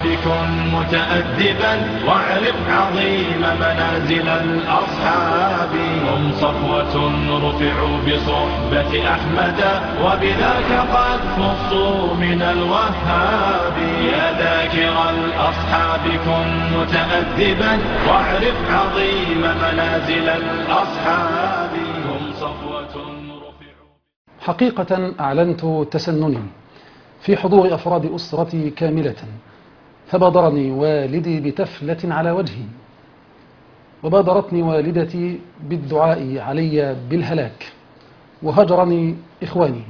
كن متأدبا واعرف عظيم منازل الأصحاب. هم صفوة رفعوا بصحبة أحمد وبذاك قد خصوا من الوهاب. يا ذاكر الأصحاب كن متأدبا واعرف عظيم منازل الأصحاب. هم صفوة رفعوا. حقيقة أعلنت تسنني في حضور أفراد أسرتي كاملة، فبادرني والدي بتفلة على وجهي، وبادرتني والدتي بالدعاء علي بالهلاك، وهجرني إخواني،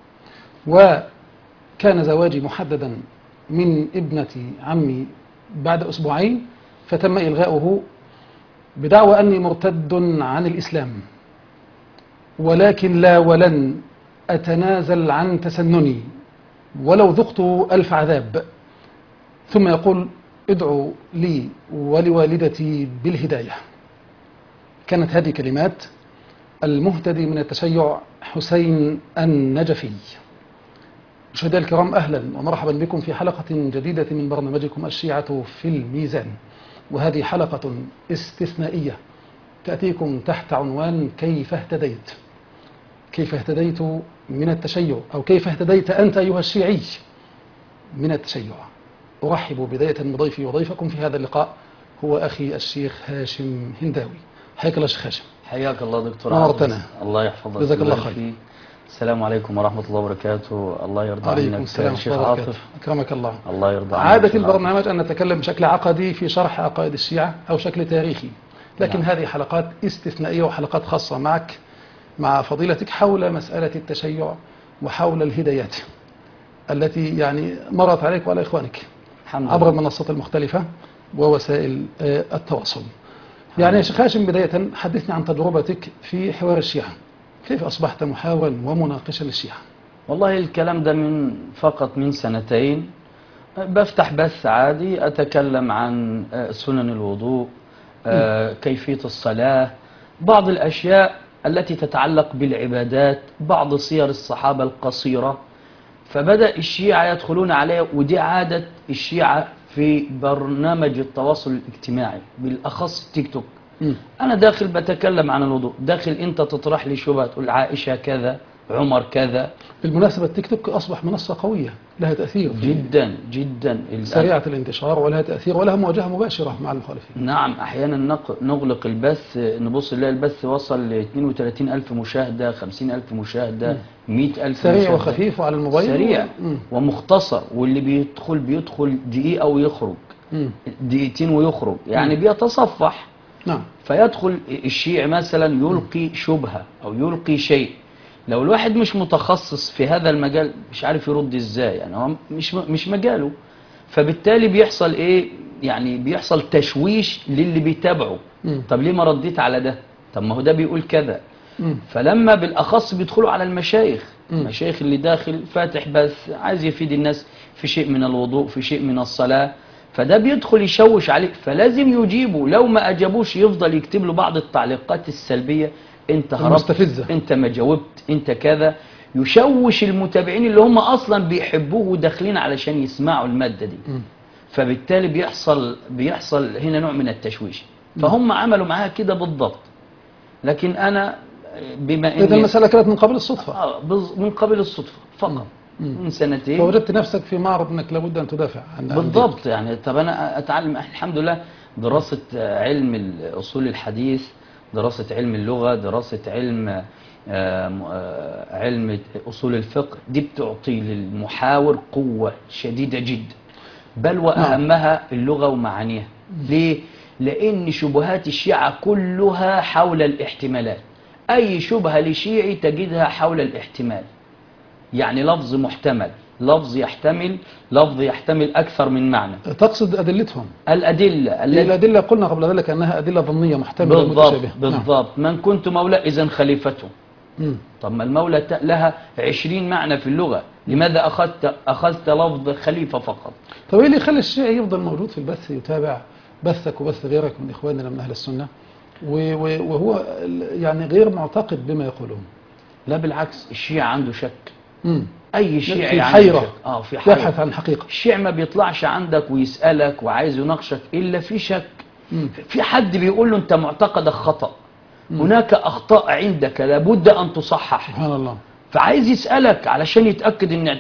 وكان زواجي محددا من ابنة عمي بعد أسبوعين، فتم إلغاؤه بدعوى أني مرتد عن الإسلام، ولكن لا ولن أتنازل عن تسنني ولو ذقت ألف عذاب. ثم يقول: ادعوا لي ولوالدتي بالهداية. كانت هذه كلمات المهتدي من التشيع حسين النجفي. مشاهدينا الكرام، أهلا ومرحبا بكم في حلقة جديدة من برنامجكم الشيعة في الميزان، وهذه حلقة استثنائية تأتيكم تحت عنوان كيف اهتديت. كيف اهتديت من التشيع، أو كيف اهتديت أنت أيها الشيعي من التشيع. أرحب بداية بضيفي وضيفكم في هذا اللقاء، هو أخي الشيخ هاشم هنداوي. حياك الله شيخ هاشم. حياك الله دكتور نورتنا. الله يحفظك. جزاك الله خير. السلام عليكم ورحمة الله وبركاته. الله يرضى عليكم عنك السلام شيخ ورحمة الله عاطف. أكرمك الله. الله يرضى عنك. عادة البرنامج أن نتكلم بشكل عقدي في شرح عقائد الشيعة أو شكل تاريخي، لكن هذه حلقات استثنائية وحلقات خاصة معك مع فضيلتك حول مسألة التشيع وحول الهدايات التي يعني مرت عليك وعلى إخوانك عبر المنصات المختلفة ووسائل التواصل. يعني يا شيخ هاشم، بداية حدثني عن تجربتك في حوار الشيعة. كيف أصبحت محاورا ومناقشا للشيعة؟ والله الكلام ده فقط من سنتين. بفتح بث عادي أتكلم عن سنن الوضوء، كيفية الصلاة، بعض الأشياء التي تتعلق بالعبادات، بعض سير الصحابة القصيرة. فبدأ الشيعة يدخلون عليه، ودي عادة الشيعة في برنامج التواصل الاجتماعي بالأخص تيك توك. أنا داخل بتكلم عن الوضوء، داخل أنت تطرح لي شبهة، تقول عائشة كذا، عمر كذا. بالمناسبة تيك توك أصبح منصة قوية لها تأثير جدا جدا، سريعة الانتشار ولها تأثير ولها مواجهة مباشرة مع المخالفين. نعم، أحيانا نغلق البث، نبص نلاقي البث وصل ل 32,000 مشاهدة، 50,000 مشاهدة، 100,000 سريع مشاهدة. وخفيف وعلى الموبايل، سريع ومختصر، واللي بيدخل دقيقة ويخرج، دقيقتين ويخرج، يعني بيتصفح. نعم. فيدخل الشيعي مثلا يلقي شبهة أو يلقي شيء، لو الواحد مش متخصص في هذا المجال مش عارف يرد ازاي، يعني هو مش مجاله. فبالتالي بيحصل ايه؟ يعني بيحصل تشويش للي بيتابعه. طب ليه ما رديت على ده؟ طب ما هو ده بيقول كذا. فلما بالاخص بيدخلوا على المشايخ، المشايخ اللي داخل فاتح بس عايز يفيد الناس في شيء من الوضوء، في شيء من الصلاة، فده بيدخل يشوش عليه، فلازم يجيبه. لو ما اجابوش يفضل يكتب له بعض التعليقات السلبية: انت هربت، انت ما جاوبت، انت كذا. يشوش المتابعين اللي هم اصلا بيحبوه وداخلين علشان يسمعوا المادة دي. فبالتالي بيحصل هنا نوع من التشويش. فهم عملوا معاها كده بالضبط. لكن انا بما ان المسألة كانت من قبل الصدفة. من قبل الصدفة فقط. من سنتين فوجدت نفسك في معرض انك لابد ان تدافع عن بالضبط. يعني طب انا اتعلم الحمد لله دراسة علم اصول الحديث، دراسة علم اللغة، دراسة علم أصول الفقه، دي بتعطي للمحاور قوة شديدة جدا، بل وأهمها اللغة ومعانيها. ليه؟ لأن شبهات الشيعة كلها حول الاحتمالات. أي شبهة لشيعي تجدها حول الاحتمال، يعني لفظ محتمل، لفظ يحتمل أكثر من معنى. تقصد أدلتهم؟ الأدلة قلنا قبل ذلك أنها أدلة ظنية محتملة متشابهة. بالضبط. من كنت مولى إذن خليفته. طب ما المولى لها 20 معنى في اللغة، لماذا أخذت لفظ خليفة فقط؟ طب إيه اللي يخلي الشيعي يفضل موجود في البث، يتابع بثك وبث غيرك من إخواننا من أهل السنة وهو يعني غير معتقد بما يقولون؟ لا بالعكس، الشيعة عنده شك. اي شيعي في عنده حيرة، شك. في حيرة يبحث عن الحقيقة. الشيعي ما بيطلعش عندك ويسألك وعايز يناقشك الا في شك. في حد بيقول له انت معتقدك خطأ، هناك اخطاء عندك لابد ان تصحح. سبحان الله. فعايز يسألك علشان يتأكد ان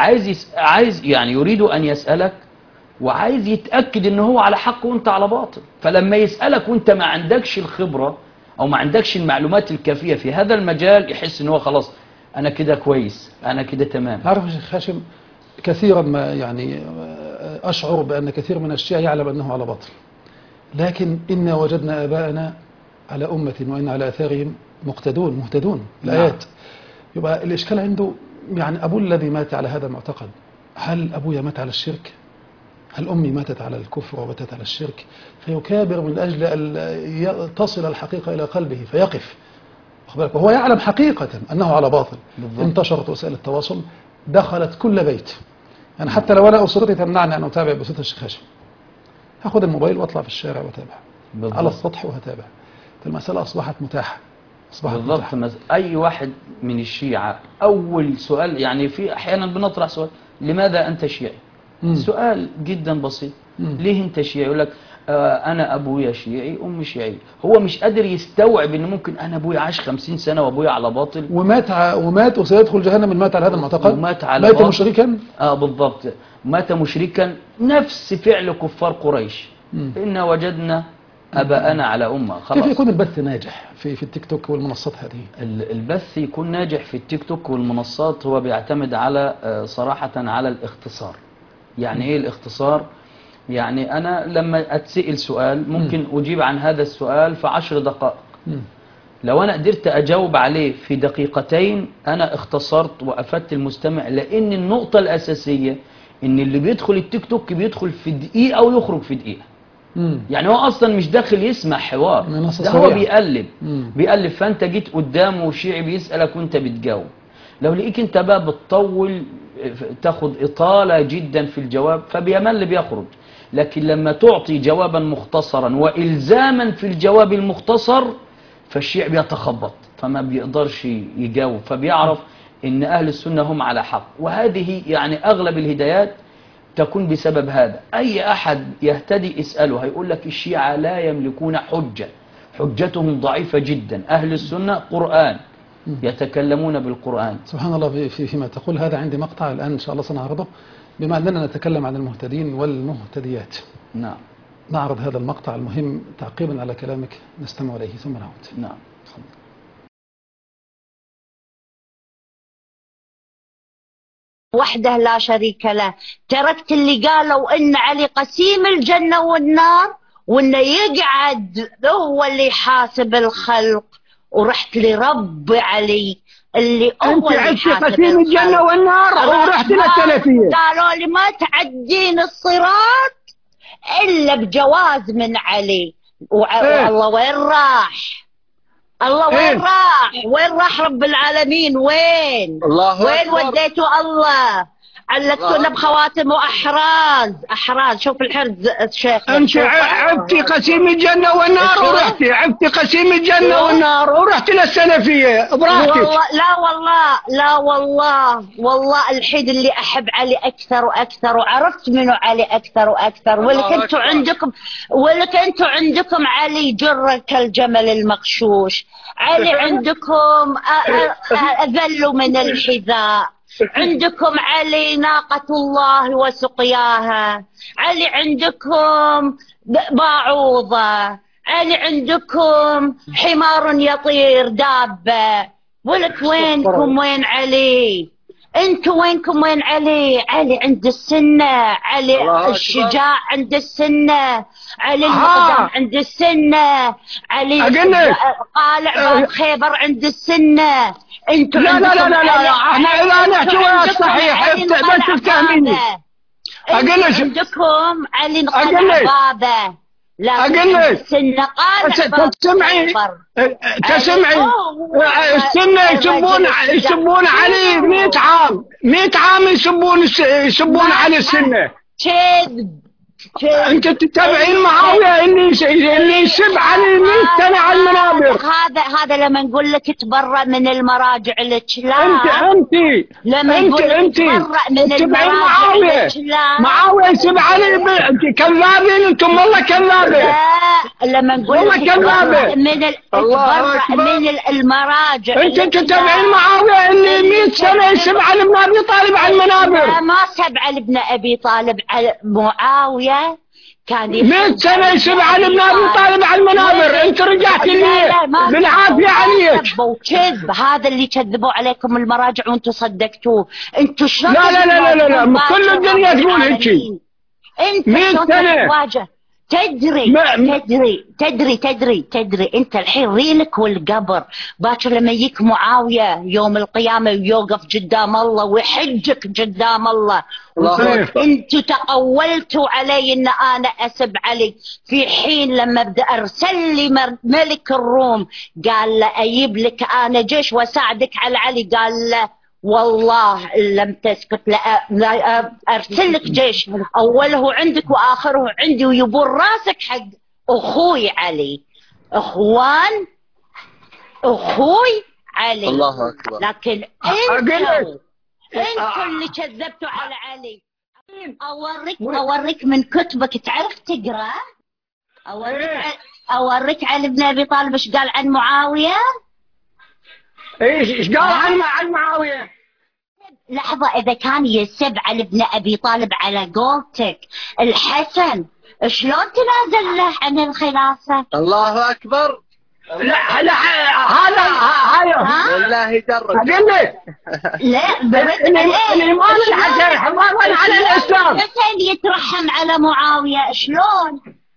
عايز يعني يريد ان يسألك وعايز يتأكد ان هو على حق وانت على باطل. فلما يسألك وانت ما عندكش الخبرة او ما عندكش المعلومات الكافية في هذا المجال، يحس ان هو خلاص انا كده كويس، انا كده تمام. عارف يا شيخ هاشم، كثيرا ما يعني أشعر بأن كثير من الشيعة يعلم أنه على باطل، لكن إنا وجدنا آباءنا على أمة وإن على آثارهم مقتدون مهتدون الآيات. يبقى الإشكال عنده يعني أبوه الذي مات على هذا المعتقد، هل أبويا مات على الشرك؟ هل أمي ماتت على الكفر وماتت على الشرك؟ فيكابر من أجل أن تصل الحقيقة إلى قلبه فيقف، وهو يعلم حقيقة أنه على باطل. بالضبط. انتشرت وسائل التواصل، دخلت كل بيت. يعني حتى لو أنا أسرتي تمنعني أن أتابع بصوت الشيخ هاشم، هاخد الموبايل واطلع في الشارع واتابع على السطح وهتابع. المسألة أصبحت متاحة. بالضبط. أي واحد من الشيعة أول سؤال، يعني في أحيانا بنطرح سؤال: لماذا أنت شيعي؟ سؤال جدا بسيط. ليه أنت شيعي؟ يقول لك أنا أبويا شيعي أمي شيعي. هو مش قادر يستوعب إن ممكن أنا أبويا عاش 50 سنة وأبويا على باطل ومات وسيدخل جهنم. مات على هذا المعتقد، ومات على مات مشركا. بالضبط، مات مشركا، نفس فعل كفار قريش. إنا وجدنا أباءنا على أمة. كيف يكون البث ناجح في التيك توك والمنصات هذه؟ البث يكون ناجح في التيك توك والمنصات هو بيعتمد على صراحة على الاختصار. يعني إيه الاختصار؟ يعني أنا لما أتسأل سؤال ممكن أجيب عن هذا السؤال في 10 دقائق. لو أنا قدرت أجاوب عليه في دقيقتين أنا اختصرت وأفدت المستمع، لأن النقطة الأساسية إن اللي بيدخل التيك توك بيدخل في دقيقة أو يخرج في دقيقة. يعني هو أصلا مش داخل يسمع حوار، ده هو بيقلب. فأنت جيت قدامه وشيعي بيسألك وأنت بتجاوب. لو لقيك أنت بقى بتطول تاخد إطالة جدا في الجواب فبيمل بيخرج. لكن لما تعطي جوابا مختصرا وإلزاما في الجواب المختصر فالشيعي بيتخبط فما بيقدرش يجاوب، فبيعرف إن أهل السنة هم على حق. وهذه يعني أغلب الهدايات تكون بسبب هذا. أي أحد يهتدي اسأله هيقول لك الشيعة لا يملكون حجة، حجتهم ضعيفة جدا. أهل السنة قرآن، يتكلمون بالقرآن. سبحان الله. فيما تقول هذا عندي مقطع الآن إن شاء الله سنعرضه، بما أننا نتكلم عن المهتدين والمهتديات. نعم. نعرض هذا المقطع المهم تعقيبا على كلامك، نستمع إليه ثم نعود. نعم. وحده لا شريك له. تركت اللي قالوا إن علي قسيم الجنة والنار وإنه يقعد هو اللي يحاسب الخلق، ورحت لرب علي اللي هو اللي يحاسب قسيم الجنة والنار ورحت للسلفية. قالوا لي ما تعدين الصراط إلا بجواز من علي. والله وين راح؟ الله وين راح؟ وين راح رب العالمين؟ وين؟ وين وديتوا الله؟ علقتونا بخواتم وأحراز. شوف الحرز الشيخ. أنت عبتي قسيم الجنة والنار ورحتي، عبتي قسيم الجنة والنار ورحتي للسلفية براحتك. لا والله الحين اللي أحب علي أكثر وأكثر، وعرفت منه علي أكثر وأكثر. ولك أنتوا عندكم علي جر كالجمل المغشوش، علي عندكم أذل من الحذاء، عندكم علي ناقة الله وسقياها، علي عندكم باعوضة، علي عندكم حمار يطير دابة. ولك وينكم وين علي؟ انتوا وينكم وين علي؟ علي عند السنة، علي الشجاع عند السنة، علي المقدم عند السنة، علي قالع باب خيبر عند السنة. انتوا لا احنا اذا نحكي ويا الصحيح بس تفهميني. عندكم علي قلع بابه، لكن السنة قالع باب خيبر. تسمعي السنة يسبون علي 100 عام يسبون علي السنة. انت تتابعين معاويه اللي يسب علي 100 سنه على المنابر. هذا لما نقول لك تبرأ من المراجع لك لا. انت لما نقول لك تبرأ من المراجع لك لا. معاويه يسب علي انت كذابين، انتم والله كذابين. لا لما نقول لك تبرأ من المراجع انت تتابعين معاويه اللي 100 سنه يسب علي ابن ابي طالب على المنابر. ما سب علي ابن ابي طالب، على معاويه كان 100 سنه يسب علي ابن ابي طالب على المنابر. انت رجعت لي بالعافيه عليك. وكذب، هذا اللي كذبوا عليكم المراجع وانتم صدقتوه. انتم شلون لا كل الدنيا تقول هيك. انت 100 سنه تواجه. تدري انت الحين ريلك والقبر. باكر لما يجيك معاويه يوم القيامه ويوقف قدام الله ويحجك قدام الله، انتوا تقولتوا علي ان انا اسب علي، في حين لما بدأ ارسل لي ملك الروم قال له اجيب لك انا جيش واساعدك على علي، قال له والله إن لم تسكت لا أرسل لك جيش أوله عندك وآخره عندي ويبون راسك حق أخوي علي. أخوي علي. الله أكبر. لكن أنتوا اللي كذبتوا على علي. أوريك من كتبك تعرف تقرأ. أوريك علي بن أبي طالب إيش قال عن معاوية. ايش قال عن معاويه؟ لحظة، إذا كان يسب علي بن أبي طالب على قولتك الحسن شلون تنازل له عن الخلافة؟ الله أكبر. لا هذا والله يجرب. أقول لك لا الإمام الحسن حفاظا على الإسلام. الحسين يترحم على معاوية شلون؟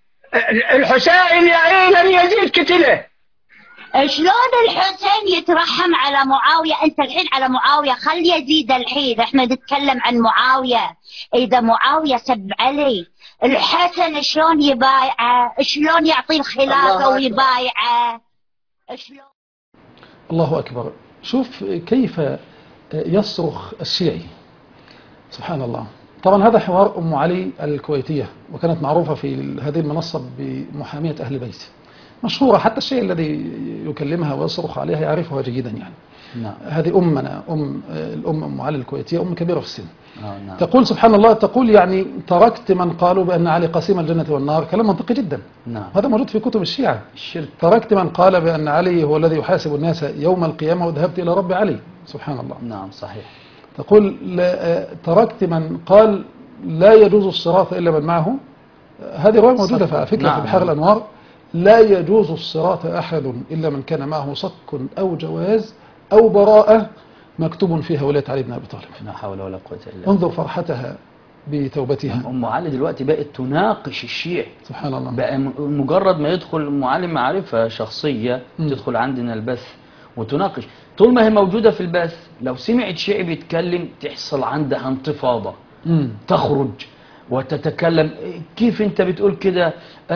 الحسين يا لم يزيد كتله. شلون الحسين يترحم على معاوية؟ انت الحين على معاوية خل يزيد. الحين احنا نتكلم عن معاوية. اذا معاوية سب علي الحسن شلون يبايعه؟ شلون يعطي الخلافة ويبايعه؟ شلون؟ الله أكبر. شوف كيف يصرخ الشيعي، سبحان الله. طبعا هذا حوار أم علي الكويتية، وكانت معروفة في هذه المنصة بمحامية أهل البيت، مشهورة، حتى الشيء الذي يكلمها ويصرخ عليها يعرفها جيدا يعني. نعم. هذه أمنا الأم أم علي الكويتية، أم كبيرة في السن. نعم. تقول سبحان الله، تقول يعني تركت من قالوا بأن علي قسيم الجنة والنار. كلام منطقي جدا. نعم. هذا موجود في كتب الشيعة. الشرك. تركت من قال بأن علي هو الذي يحاسب الناس يوم القيامة وذهبت إلى رب علي. سبحان الله. نعم صحيح. تقول تركت من قال لا يجوز الصراط إلا من معه. هذه رواية موجودة على فكرة في بحار الأنوار. لا يجوز الصراط أحد إلا من كان معه صك أو جواز أو براءة مكتوب فيها ولاية علي بن أبي طالب. لا حول ولا قوة إلا بالله. انظر فرحتها بتوبتها. أم علي دلوقتي بقت تناقش الشيعي. سبحان الله. بقى مجرد ما يدخل أم علي معرفة شخصية تدخل عندنا البث وتناقش. طول ما هي موجودة في البث لو سمعت شيعي بيتكلم تحصل عندها انتفاضة. تخرج وتتكلم. كيف انت بتقول كده؟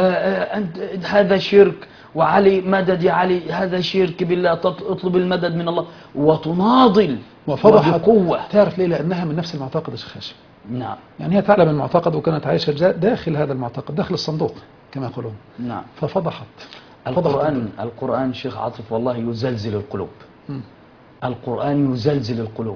هذا شرك، وعلي مدد يا علي، هذا شرك بالله، اطلب المدد من الله، وتناضل وفضحت قوة. تعرف ليه؟ لأنها من نفس المعتقد يا شيخ هاشم. نعم. يعني هي تعلم المعتقد وكانت عايشة داخل هذا المعتقد، داخل الصندوق كما يقولون. نعم. ففضحت. القرآن شيخ عاطف والله يزلزل القلوب. القرآن يزلزل القلوب.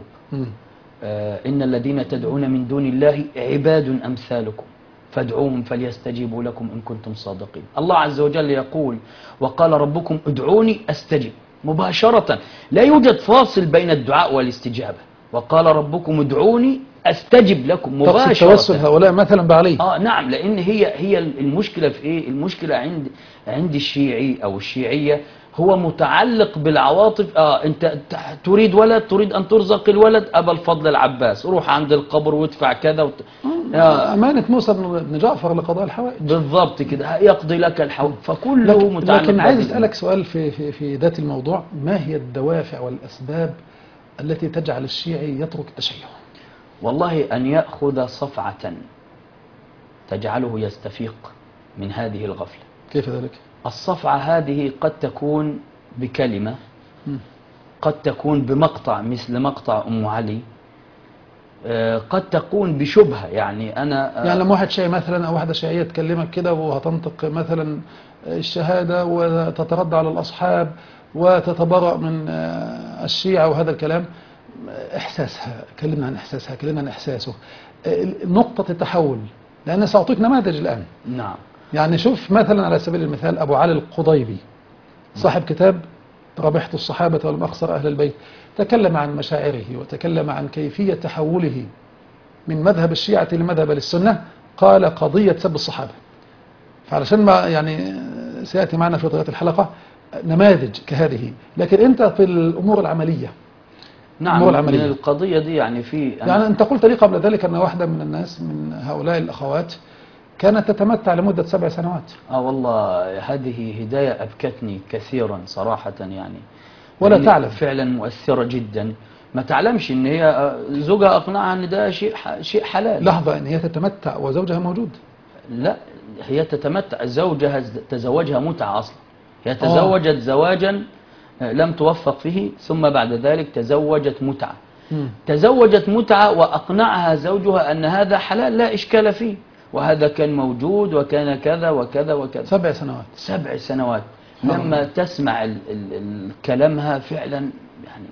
إن الذين تدعون من دون الله عباد أمثالكم فادعوهم فليستجيبوا لكم إن كنتم صادقين. الله عز وجل يقول وقال ربكم ادعوني أستجب مباشرة، لا يوجد فاصل بين الدعاء والاستجابة. وقال ربكم ادعوني أستجب لكم مباشرة. توسل هؤلاء مثلا بعلي. نعم، لأن هي المشكلة في إيه؟ المشكلة عند الشيعي أو الشيعية هو متعلق بالعواطف. انت تريد ولد، تريد ان ترزق الولد، ابا الفضل العباس روح عند القبر وادفع كذا امانه موسى بن جعفر لقضاء الحوائج. بالضبط كده، يقضي لك الحوائج. فكله متعلق. لكن عايز اسالك سؤال في ذات الموضوع، ما هي الدوافع والاسباب التي تجعل الشيعي يترك التشيع؟ والله ان ياخذ صفعه تجعله يستفيق من هذه الغفله. كيف ذلك؟ الصفعة هذه قد تكون بكلمة، قد تكون بمقطع مثل مقطع أم علي، قد تكون بشبهة. يعني أنا يعني لما واحد شيعي مثلا أو واحدة شيعية تكلمك كده وهتنطق مثلا الشهادة وتتردى على الأصحاب وتتبرأ من الشيعة وهذا الكلام، إحساسها، كلمنا عن إحساسها، كلمنا عن إحساسه، نقطة التحول. لأن سأعطيك نماذج الآن. نعم. يعني شوف مثلا على سبيل المثال أبو علي القضيبي صاحب كتاب ربحت الصحابة ولم أخسر أهل البيت، تكلم عن مشاعره وتكلم عن كيفية تحوله من مذهب الشيعة لمذهب السنة. قال قضية سب الصحابة. فعلشان ما يعني سيأتي معنا في طريقة الحلقة نماذج كهذه، لكن أنت في الأمور العملية. نعم. الأمور العملية. من القضية دي يعني في يعني أنت قلت لي قبل ذلك أن واحدة من الناس من هؤلاء الأخوات كانت تتمتع لمدة 7 سنوات. والله هذه هداية أبكتني كثيرا صراحة يعني. ولا تعلم. فعلا مؤثرة جدا. ما تعلمش ان هي زوجها اقنعها ان ده شيء حلال. لحظة، ان هي تتمتع وزوجها موجود؟ لا، هي تتمتع، زوجها تزوجها متعة اصلا. هي تزوجت زواجا لم توفق فيه، ثم بعد ذلك تزوجت متعة. تزوجت متعة واقنعها زوجها ان هذا حلال لا اشكال فيه، وهذا كان موجود وكان كذا وكذا وكذا. 7 سنوات. 7 سنوات. لما تسمع كلامها فعلا يعني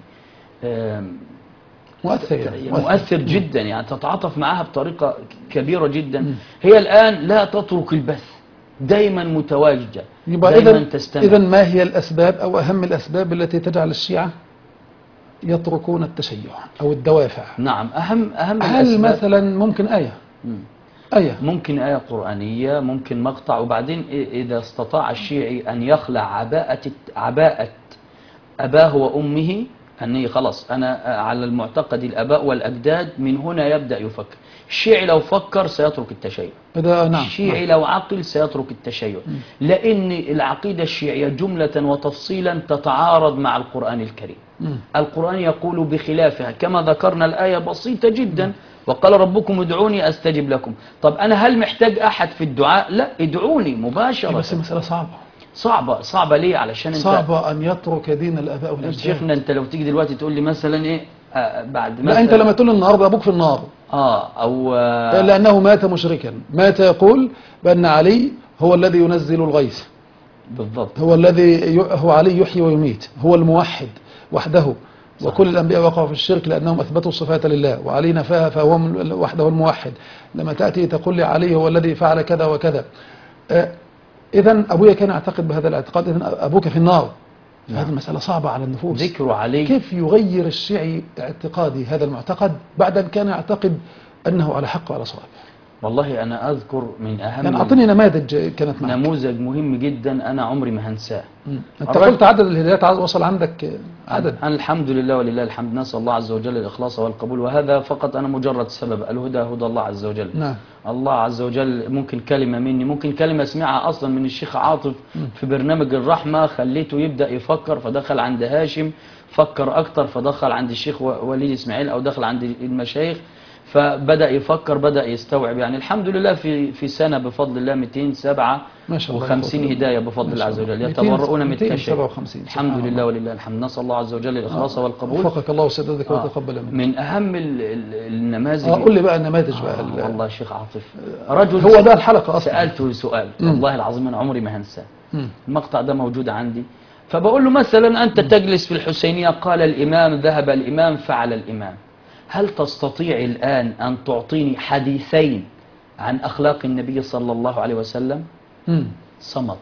مؤثر جدا. يعني تتعاطف معها بطريقة كبيرة جدا. هي الآن لا تترك البث، دايما متواجدة، دايما تستمع. إذن ما هي الأسباب أو أهم الأسباب التي تجعل الشيعة يتركون التشيع أو الدوافع؟ نعم، أهم هل الأسباب مثلا ممكن آية؟ ممكن آية قرآنية، ممكن مقطع. وبعدين إذا استطاع الشيعي أن يخلع عباءة أباه وأمه، أني خلاص أنا على المعتقد الآباء والأجداد، من هنا يبدأ يفكر. الشيعي لو فكر سيترك التشيع. نعم. الشيعي لو عقل سيترك التشيع، لأن العقيدة الشيعية جملة وتفصيلا تتعارض مع القرآن الكريم. القرآن يقول بخلافها، كما ذكرنا الآية بسيطة جدا، وقال ربكم ادعوني أستجب لكم. طب أنا هل محتاج أحد في الدعاء؟ لا، ادعوني مباشرة. بس مسألة صعبة ليه؟ علشان انت صعبة أن يترك دين الآباء والأجداد. شيخنا انت لو تيجي دلوقتي تقول لي مثلا ايه بعد مثلا، لا، انت لما تقول النهارده ابوك في النار او لانه مات مشركا، مات يقول بان علي هو الذي ينزل الغيث، بالضبط، هو علي يحيي ويميت، هو الموحد وحده. وكل الأنبياء وقعوا في الشرك لأنهم أثبتوا الصفات لله، وعلي نفاها فهو وحده الموحد. لما تأتي تقول لي علي هو الذي فعل كذا وكذا، إذن أبويا كان يعتقد بهذا الاعتقاد، إذن أبوك في النار. هذه المسألة صعبة على النفوس. ذكر علي، كيف يغير الشيعي اعتقادي هذا المعتقد بعد أن كان يعتقد أنه على حق وعلى صواب؟ والله أنا أذكر من أهم، يعني أعطني نماذج كانت معك. نموذج مهم جدا أنا عمري ما هنساه. أنت قلت عدد الهدايات وصل عندك عدد. أنا الحمد لله ولله الحمد، نسأل الله عز وجل الإخلاص والقبول، وهذا فقط أنا مجرد سبب. الهدى هدى الله عز وجل. نعم. الله عز وجل ممكن كلمة مني، ممكن كلمة اسمعها أصلا من الشيخ عاطف في برنامج الرحمة، خليته يبدأ يفكر، فدخل عند هاشم فكر أكتر، فدخل عند الشيخ وليد إسماعيل أو دخل عند المشايخ، فبدأ يفكر، بدأ يستوعب. يعني الحمد لله في سنة بفضل الله 257 هداية بفضل الله عز وجل، يتبرؤون من التشيع. الحمد لله ولله الحمد، نسأل الله عز وجل الإخلاص والقبول. وفقك الله وسددك وتقبل منك. من أهم النماذج. قول لي بقى النماذج بقى. والله الشيخ عاطف رجل هو ده الحلقة أصلا. سألته سؤال والله العظيم أنا عمري ما هنساه. المقطع ده موجود عندي، فبقول له مثلا أنت تجلس في الحسينية، قال الإمام ذهب الإمام فعل الإمام، هل تستطيع الآن أن تعطيني حديثين عن أخلاق النبي صلى الله عليه وسلم؟ صمت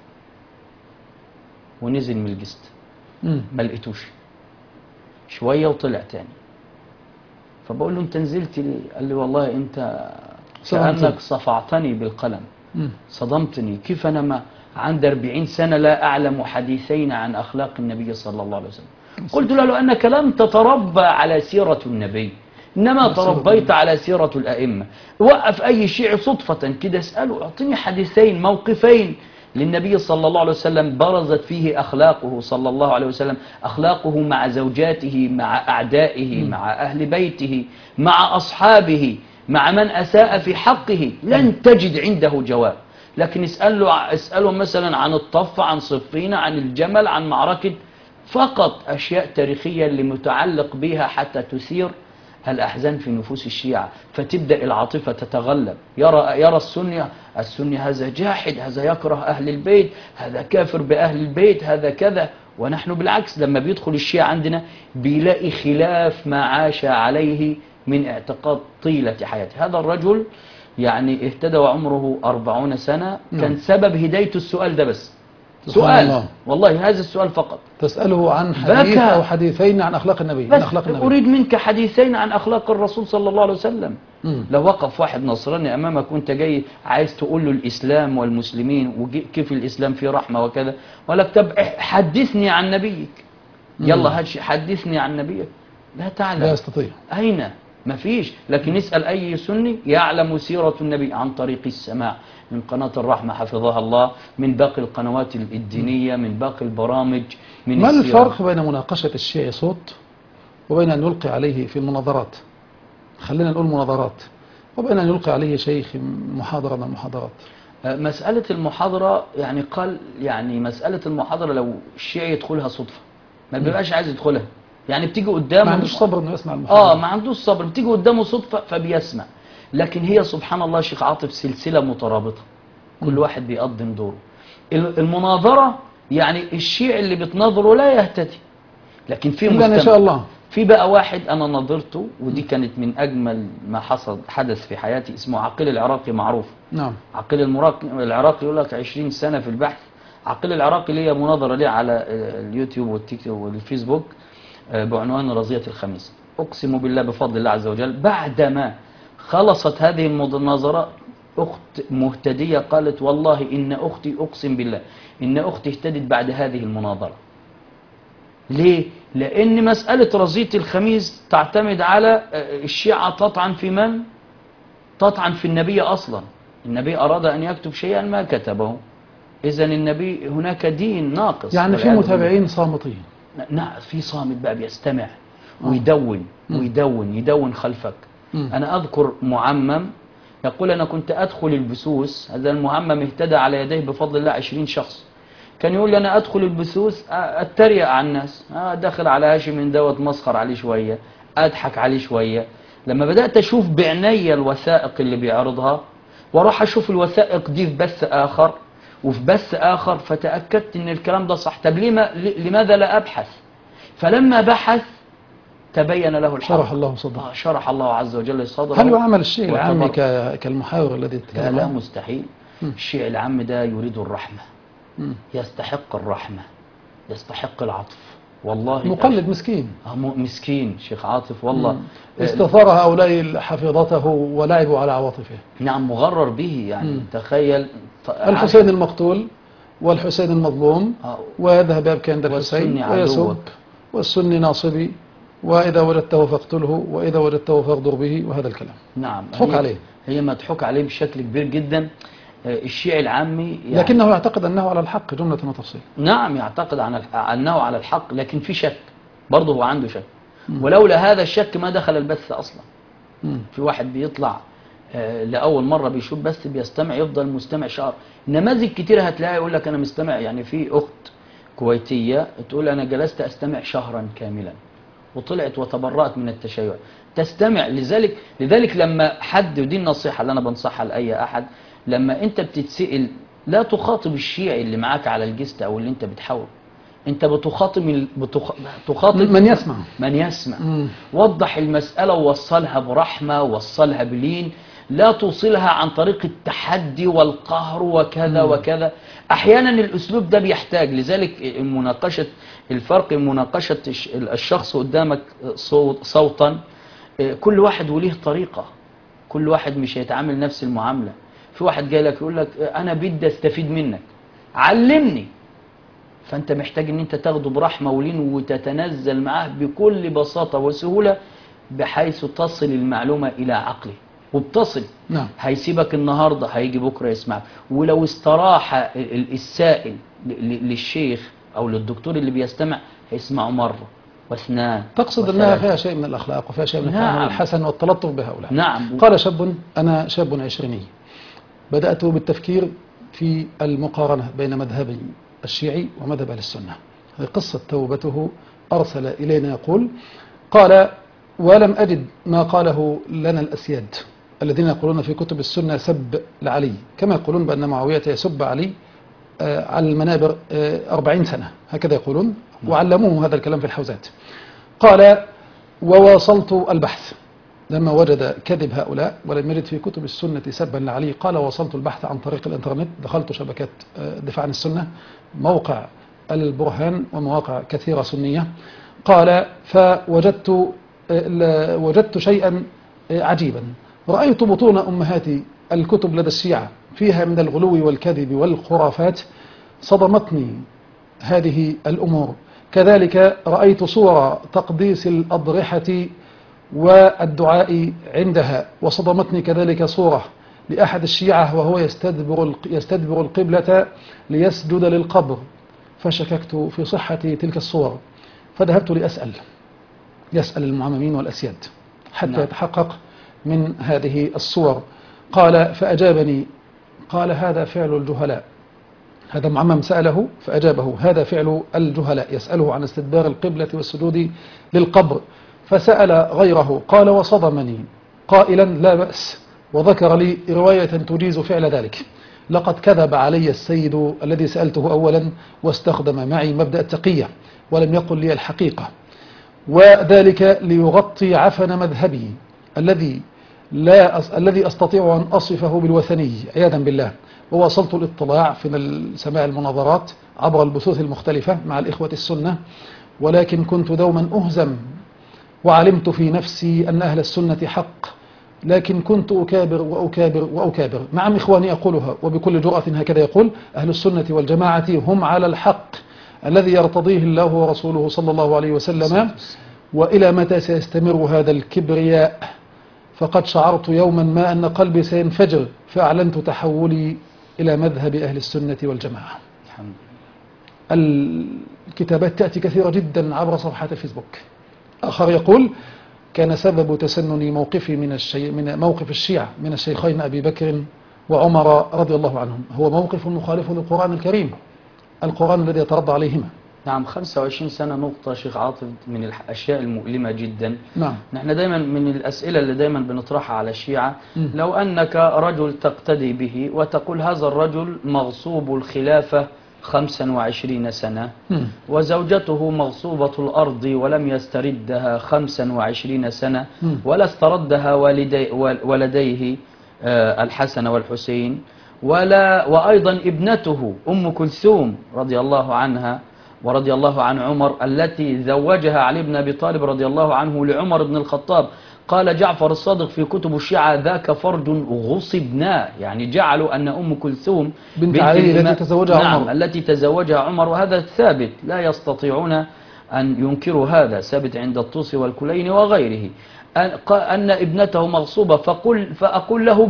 ونزل من الجست، ما لقيتوش. شوية وطلع تاني، فبقول له أنت نزلت ليه؟ قال لي والله أنت كأنك صفعتني بالقلم، صدمتني. كيف أنا ما عند 40 سنة لا أعلم حديثين عن أخلاق النبي صلى الله عليه وسلم؟ قلت له لأنك لم تتربى على سيرة النبي، إنما تربيت على سيرة الأئمة. وقف أي شيء صدفة كده اسأله، اعطيني حديثين موقفين للنبي صلى الله عليه وسلم برزت فيه أخلاقه صلى الله عليه وسلم، أخلاقه مع زوجاته، مع أعدائه، مع أهل بيته، مع أصحابه، مع من أساء في حقه. لن تجد عنده جواب. لكن اسأله مثلا عن الطف، عن صفين، عن الجمل، عن معركة، فقط أشياء تاريخية اللي متعلق بها حتى تثير الأحزان في نفوس الشيعة، فتبدأ العاطفة تتغلب. يرى السني هذا جاحد، هذا يكره أهل البيت، هذا كافر بأهل البيت، هذا كذا. ونحن بالعكس، لما بيدخل الشيعة عندنا بيلاقي خلاف ما عاش عليه من اعتقاد طيلة حياته. هذا الرجل يعني اهتدى وعمره 40 سنة، كان سبب هدايته السؤال ده بس، سؤال الله. والله هذا السؤال فقط. تسأله عن حديث أو حديثين عن أخلاق النبي، بس أخلاق النبي. أريد منك حديثين عن أخلاق الرسول صلى الله عليه وسلم. لو وقف واحد نصراني أمامك وأنت جاي عايز تقول له الإسلام والمسلمين وكيف الإسلام فيه رحمة وكذا، ولك طب حدثني عن نبيك، يلا حدثني عن نبيك، لا تعلم، لا يستطيع. أين؟ ما فيش. لكن اسأل أي سني يعلم سيرة النبي عن طريق السماع من قناة الرحمة حفظها الله، من باقي القنوات الدينية، من باقي البرامج، من ما السيرة. الفرق بين مناقشة الشيعي صوت وبين أن يلقي عليه في المناظرات، خلينا نقول مناظرات، وبين أن يلقي عليه شيخ محاضرة من المحاضرات؟ مسألة المحاضرة يعني قال يعني مسألة المحاضرة لو الشيعي يدخلها صدفة ما بيبقاش عايز يدخلها، يعني بتيجي قدامه ما عندوش صبر انه يسمع المحاضرة. ما عندوش صبر، بتيجي قدامه صدفة فبيسمع. لكن هي سبحان الله شيخ عاطف سلسلة مترابطة، كل واحد بيقدم دوره. المناظرة يعني الشيعي اللي بتناظره لا يهتدي، لكن في إلا إن شاء الله. في بقى واحد أنا نظرته ودي كانت من أجمل ما حدث في حياتي، اسمه عقيل العراقي، معروف. نعم. عقيل العراقي يقول لك 20 سنة في البحث. عقيل العراقي ليه مناظرة ليه على اليوتيوب والتيك توك والفيسبوك بعنوان رزية الخميس. أقسم بالله بفضل الله عز وجل بعدما خلصت هذه المناظرة أخت مهتدية قالت والله إن أختي، أقسم بالله إن أختي اهتدت بعد هذه المناظرة. ليه؟ لأن مسألة رزية الخميس تعتمد على الشيعة تطعن في من؟ تطعن في النبي أصلا. النبي أراد أن يكتب شيئا ما كتبه، إذن النبي هناك دين ناقص. يعني في متابعين صامتين. نعم، في صامت بقى بيستمع ويدون يدون خلفك. أنا أذكر معمم يقول أنا كنت أدخل البثوث، هذا المعمم اهتدى على يديه بفضل الله 20 شخص، كان يقول لي أنا أدخل البثوث أتريق على الناس، داخل على هاشم من دوت مسخر عليه شوية، أضحك عليه شوية. لما بدأت أشوف بعناية الوثائق اللي بيعرضها وأروح أشوف الوثائق دي في بث آخر وفي بث آخر، فتأكدت إن الكلام ده صح. طب لماذا لا أبحث؟ فلما بحث تبين له الحق. شرح الله صدره. شرح الله عز وجل صدره. هل يعامل الشيء العامي كالمحاور الذي تتكلم؟ لا مستحيل. الشيء العام ده يريد الرحمة، يستحق الرحمة، يستحق العطف. والله مقلد مسكين. مسكين شيخ عاطف والله. استثار هؤلاء حفيظته ولعبوا على عواطفه. نعم، مغرر به يعني. تخيل الحسين المقتول والحسين المظلوم ويذهب يبكي عند الحسين ويسب، والسني ناصبي، وإذا وجدته فاقتله وإذا وجدته فاغدر به، وهذا الكلام. نعم، مضحوك عليه. هي مضحوك عليه بشكل كبير جدا. الشيعي العامي يعني لكنه يعتقد أنه على الحق جملة وتفصيل. نعم، يعتقد أنه على الحق، لكن في شك برضه، هو عنده شك. ولولا هذا الشك ما دخل البث أصلا. في واحد بيطلع لأول مرة بيشوف بث بيستمع، يفضل مستمع شهر. نماذج كتير هتلاقي يقول لك أنا مستمع. يعني في أخت كويتية تقول أنا جلست أستمع شهرا كاملا وطلعت وتبرأت من التشيع. تستمع. لذلك لما حد، ودي النصيحة اللي أنا بنصحها لأي أحد، لما أنت بتتسئل لا تخاطب الشيعي اللي معاك على الجست أو اللي أنت بتحاول، أنت تخاطب من يسمع. وضح المسألة ووصلها برحمة ووصلها بلين، لا توصلها عن طريق التحدي والقهر وكذا وكذا. أحيانا الأسلوب ده بيحتاج. لذلك الفرق مناقشة الشخص قدامك صوتا، كل واحد وليه طريقة، كل واحد مش هيتعامل نفس المعاملة. في واحد جاي لك يقول لك أنا بدي أستفيد منك، علمني. فأنت محتاج أن أنت تاخده برحمة ولين وتتنزل معاه بكل بساطة وسهولة، بحيث تصل المعلومة إلى عقله وبتصل. نعم. هيسيبك النهاردة، هيجي بكرة يسمعك. ولو استراح السائل للشيخ أو للدكتور اللي بيستمع هيسمعه مرة واثنان. تقصد أنها فيها شيء من الأخلاق وفيها شيء من التعامل الحسن والتلطف بهؤلاء. نعم. قال شاب، أنا شاب عشريني، بدأت بالتفكير في المقارنة بين مذهبي الشيعي ومذهب أهل السنة. هذه قصة توبته. أرسل إلينا يقول، قال ولم أجد ما قاله لنا الأسياد الذين يقولون في كتب السنة سب لعلي، كما يقولون بأن معاوية يسب علي على المنابر 40 سنة، هكذا يقولون، وعلموه هذا الكلام في الحوزات. قال: وواصلت البحث لما وجد كذب هؤلاء ولم يجد في كتب السنة سبا لعلي. قال: واصلت البحث عن طريق الإنترنت، دخلت شبكات دفاع عن السنة، موقع البرهان ومواقع كثيرة سنية. قال: وجدت شيئا عجيبا، رأيت بطون أمهات الكتب لدى الشيعة فيها من الغلو والكذب والخرافات، صدمتني هذه الأمور. كذلك رأيت صور تقديس الأضرحة والدعاء عندها، وصدمتني كذلك صورة لأحد الشيعة وهو يستدبر القبلة ليسجد للقبر، فشككت في صحة تلك الصور، فذهبت يسأل المعممين والأسياد حتى يتحقق من هذه الصور. قال: فأجابني، قال: هذا فعل الجهلاء. هذا معمم سأله فأجابه: هذا فعل الجهلاء، يسأله عن استدبار القبلة والسجود للقبر. فسأل غيره قال: وصدمني قائلا: لا بأس، وذكر لي رواية تجيز فعل ذلك. لقد كذب علي السيد الذي سألته أولا، واستخدم معي مبدأ التقية، ولم يقل لي الحقيقة، وذلك ليغطي عفن مذهبي الذي أستطيع أن أصفه بالوثني عياذا بالله. وواصلت الاطلاع في سماع المناظرات عبر البثوث المختلفة مع الإخوة السنة، ولكن كنت دوما أهزم، وعلمت في نفسي أن أهل السنة حق، لكن كنت أكابر وأكابر وأكابر. نعم إخواني أقولها وبكل جرأة، هكذا يقول: أهل السنة والجماعة هم على الحق الذي يرتضيه الله ورسوله صلى الله عليه وسلم. وإلى متى سيستمر هذا الكبرياء؟ فقد شعرت يوما ما أن قلبي سينفجر، فأعلنت تحولي إلى مذهب أهل السنة والجماعة. الكتابات تأتي كثيرة جدا عبر صفحات الفيسبوك. آخر يقول: كان سبب تسنن موقفي من موقف الشيعة من الشيخين أبي بكر وعمر رضي الله عنهم هو موقف مخالف للقرآن الكريم، القرآن الذي يترضى عليهما. نعم، 25 سنة نقطة شيخ عاطف من الأشياء المؤلمة جدا. نعم. نحن دائما من الأسئلة اللي دائما بنطرحها على الشيعة، لو أنك رجل تقتدي به وتقول هذا الرجل مغصوب الخلافة 25 سنة، وزوجته مغصوبة الأرض ولم يستردها 25 سنة، ولا استردها ولديه الحسن والحسين، وأيضا ابنته أم كلثوم رضي الله عنها ورضي الله عن عمر، التي زوجها علي بن أبي طالب رضي الله عنه لعمر بن الخطاب. قال جعفر الصادق في كتب الشيعة: ذاك فرج غصبناه، يعني جعلوا أن أم كلثوم بنت علي التي تزوجها عمر، نعم التي تزوجها عمر، وهذا ثابت لا يستطيعون أن ينكروا، هذا ثابت عند الطوسي والكليني وغيره، أن ابنته مغصوبة. فأقول له: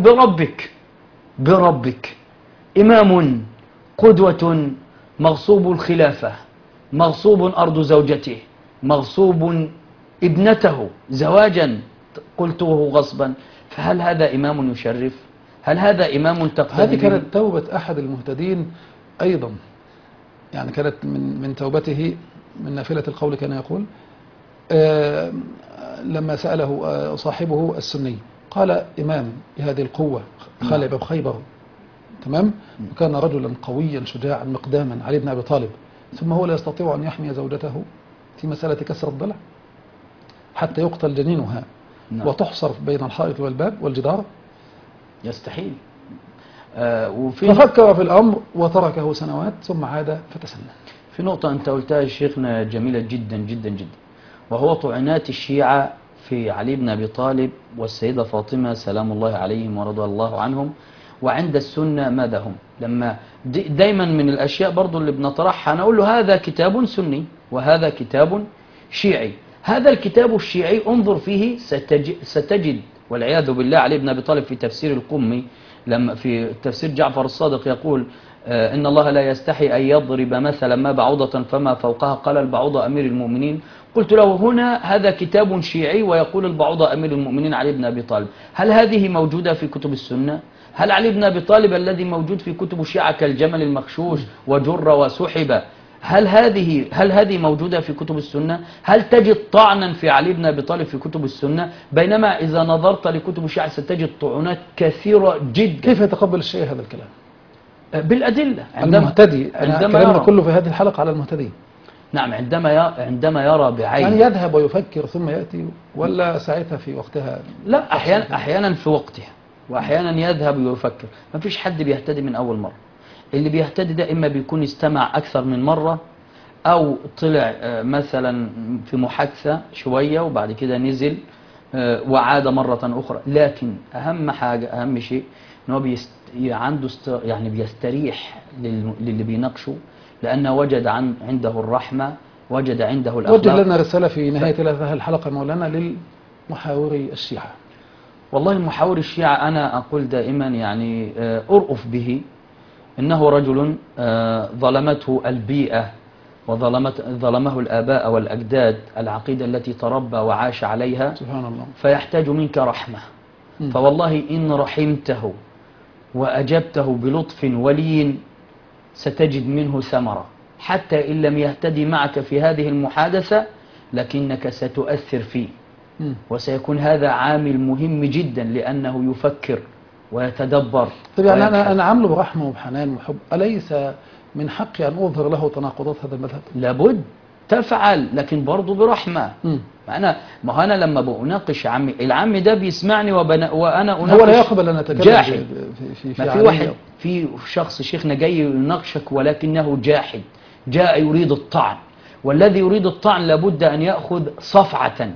بربك إمام قدوة مغصوب الخلافة، مغصوب أرض زوجته، مغصوب ابنته زواجا قلته غصبا، فهل هذا إمام يشرف؟ هل هذا إمام تقتدي؟ هذه كانت توبة أحد المهتدين أيضا، يعني كانت من توبته من نافلة القول، كان يقول لما سأله صاحبه السني قال: إمام بهذه القوة خالد بن خيبر، تمام، وكان رجلا قويا شجاعا مقداما علي بن أبي طالب، ثم هو لا يستطيع أن يحمي زوجته في مسألة كسر الضلع حتى يقتل جنينها وتحصر بين الحائط والباب والجدار، يستحيل. ففكر في الأمر وتركه سنوات ثم عاد فتسنن. في نقطة أنت قلتها شيخنا جميلة جدا جدا جدا، وهو طعنات الشيعة في علي بن أبي طالب والسيدة فاطمة سلام الله عليهم ورضي الله عنهم. وعند السنة ماذا هم؟ لما دايما من الأشياء برضو اللي بنطرحها نقول له هذا كتاب سني وهذا كتاب شيعي. هذا الكتاب الشيعي انظر فيه ستجد والعياذ بالله علي بن أبي طالب في تفسير القمي، لما في تفسير جعفر الصادق يقول: إن الله لا يستحي أن يضرب مثلا ما بعوضة فما فوقها، قال البعوضة أمير المؤمنين. قلت له: هنا هذا كتاب شيعي ويقول البعوضة أمير المؤمنين علي بن أبي طالب، هل هذه موجودة في كتب السنة؟ هل علي بن أبي طالب الذي موجود في كتب الشيعة كالجمل المخشوش وجر وسحب، هل هذه موجودة في كتب السنة؟ هل تجد طعنا في علي بن أبي طالب في كتب السنة؟ بينما إذا نظرت لكتب الشيعة ستجد طعنات كثيرة جدا. كيف يتقبل الشيعي هذا الكلام؟ بالأدلة. المهتدي، كلامنا يرى. كله في هذه الحلقة على المهتدي. نعم، عندما يرى بعينه. يعني يذهب ويفكر ثم يأتي، ولا ساعتها في وقتها؟ لا، أحيانا في وقتها، وأحيانا يذهب ويفكر. ما فيش حد بيهتدي من أول مرة. اللي بيهتدي ده إما بيكون استمع أكثر من مرة، أو طلع مثلا في محادثة شوية وبعد كده نزل وعاد مرة أخرى. لكن أهم حاجة، أهم شيء إنه عنده يعني بيستريح للي بيناقشه، لأنه وجد عنده الرحمة، وجد عنده الأخلاق. وجه لنا رسالة في نهاية هذه الحلقة مولانا للمحاوري الشيعة. والله محاور الشيعة أنا أقول دائما يعني أرأف به. إنه رجل ظلمته البيئة وظلمه الآباء والأجداد، العقيدة التي تربى وعاش عليها، سبحان الله. فيحتاج منك رحمة. فوالله إن رحمته وأجبته بلطف ولين ستجد منه ثمرة، حتى إن لم يهتدي معك في هذه المحادثة لكنك ستؤثر فيه، وسيكون هذا عامل مهم جدا لأنه يفكر ويتدبر. طيب يعني أنا عامله برحمة وبحنان وحب، أليس من حقي أن أظهر له تناقضات هذا المذهب؟ لابد تفعل، لكن برضه برحمة. ما أنا لما بناقش عمي، العم ده بيسمعني وأنا أناقش. هو لا يقبل أن أتكلم جاحد. في ما في واحد، في شخص شيخنا جاي يناقشك ولكنه جاحد، جاء يريد الطعن، والذي يريد الطعن لابد أن يأخذ صفعة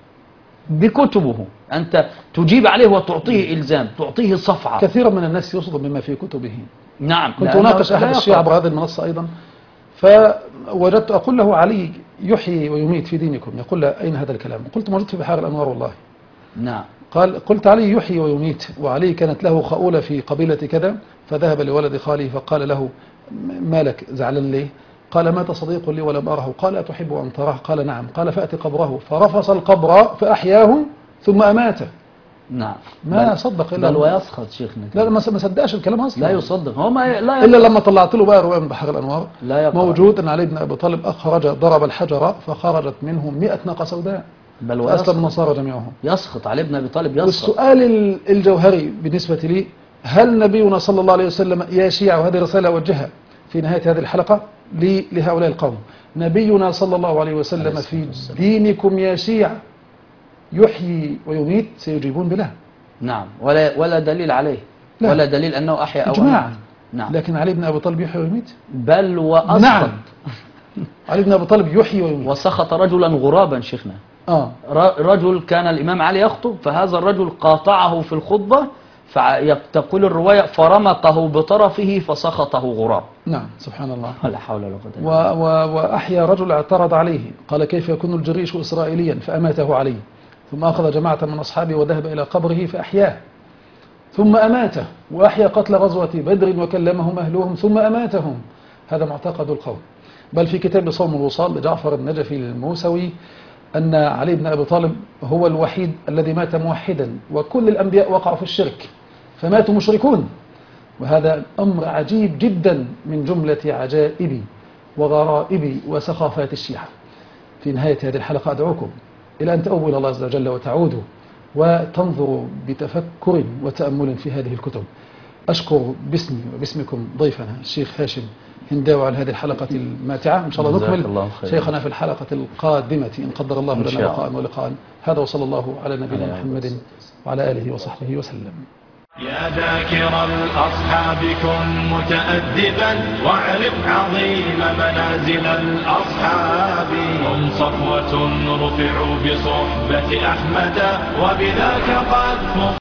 بكتبه. أنت تجيب عليه وتعطيه إلزام، تعطيه صفعة. كثيرا من الناس يصدم مما في كتبه. نعم، كنت أناقش أحد الشيعة عبر هذه المنصة أيضا، فوجدت أقول له علي يحيي ويميت في دينكم. يقول له أين هذا الكلام؟ قلت موجود في بحار الأنوار والله. نعم. قلت علي يحيي ويميت، وعلي كانت له خؤولة في قبيلة كذا، فذهب لولد خالي فقال له ما لك زعلان ليه؟ قال مات صديق لي ولم أره. قال أتحب أن تراه؟ قال نعم. قال فأتي قبره، فرفص القبر فأحياه ثم أماته. نعم. ما صدق إلا بل ويسخط شيخنا. لا ما صدقش الكلام أصلا. لا يصدق هو، لا إلا لما طلعت له بقى رواية من بحر الأنوار لا موجود أن علي بن أبي طالب أخرج ضرب الحجر فخرجت منه 100 ناقة سوداء، بل فأسلم النصارى جميعهم. يسخط علي بن أبي طالب، يسخط. والسؤال الجوهري بالنسبة لي، هل نبينا صلى الله عليه وسلم يا شيعة، وهذه رسالة أوجهها في نهاية هذه الحلقة لهؤلاء القوم، نبينا صلى الله عليه وسلم في دينكم يا شيعة يحيي ويميت؟ سيجيبون بلا. نعم، ولا دليل عليه. لا. ولا دليل أنه أحيا أو إجماع. نعم. لكن علي بن أبي طالب يحيي ويميت؟ بل وأسخط. نعم. علي بن أبي طالب يحيي ويميت. وسخط رجلا غرابا شيخنا. رجل كان الإمام علي يخطب، فهذا الرجل قاطعه في الخطبة، فتقول الرواية فرمقه بطرفه فسخطه غراب. نعم، سبحان الله. لا حول ولا قوة إلا بالله. وأحيا رجل اعترض عليه، قال كيف يكون الجريش إسرائيليا؟ فأماته علي، ثم أخذ جماعة من أصحابه وذهب إلى قبره فأحياه ثم أماته، وأحيا قتل غزوة بدر وكلمهم أهلهم ثم أماتهم. هذا معتقد القوم. بل في كتاب صوم الوصال لجعفر النجفي الموسوي أن علي بن أبي طالب هو الوحيد الذي مات موحدا، وكل الأنبياء وقعوا في الشرك فماتوا مشركون. وهذا أمر عجيب جدا من جملة عجائب وغرائب وسخافات الشيعة. في نهاية هذه الحلقة أدعوكم إلى أن تأووا إلى الله عز وجل وتعودوا وتنظروا بتفكر وتأمل في هذه الكتب. أشكر باسمي وباسمكم ضيفنا الشيخ هاشم هنداوي على هذه الحلقة الماتعة. إن شاء الله نكمل شيخنا في الحلقة القادمة إن قدر الله لنا لقاء ولقاء. هذا وصلى الله على نبينا محمد وعلى آله وصحبه وسلم. يا ذاكر الأصحاب كن متأدبا واعرف عظيم منازل الأصحاب. هم صفوة رفعوا بصحبة أحمد وبذاك قد